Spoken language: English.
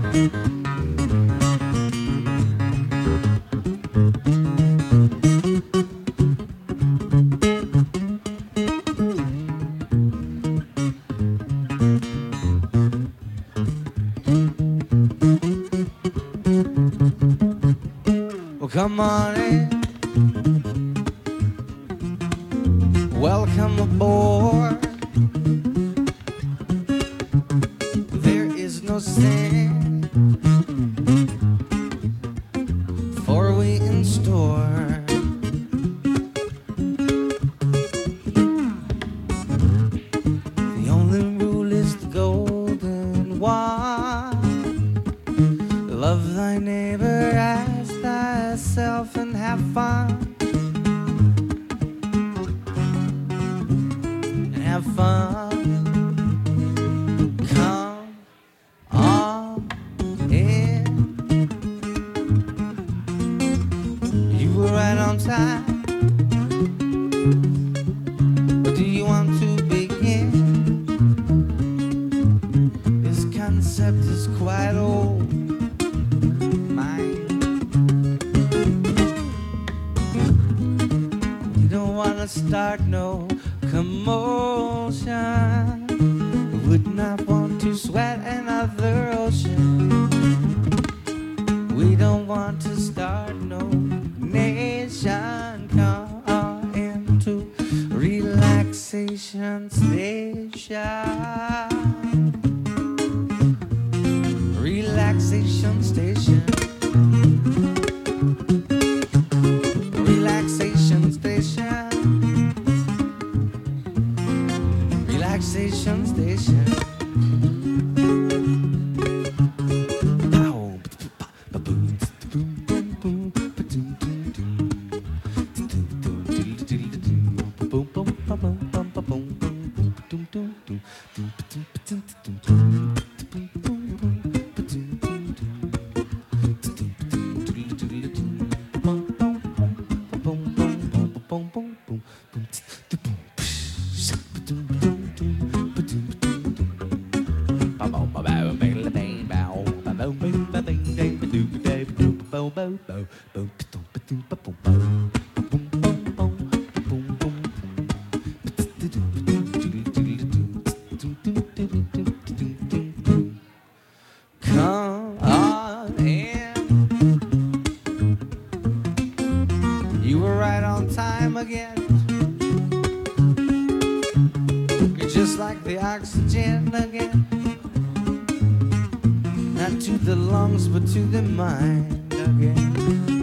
Well, come on in. Welcome aboard. There is no sin for we in store. The only rule is the golden one. Love thy neighbor as thyself and have fun. Have fun. Come on in. You were right on time. But do you want to begin? This concept is quite old. Mine. You don't want to start no commotion. Would not want to sweat another ocean. We don't want to start no nation. Come into relaxation station. Relaxation station. Relaxation station. Relaxation station. Come on in. You were right on time again. You're just like the oxygen again. Not to the lungs but to the mind again.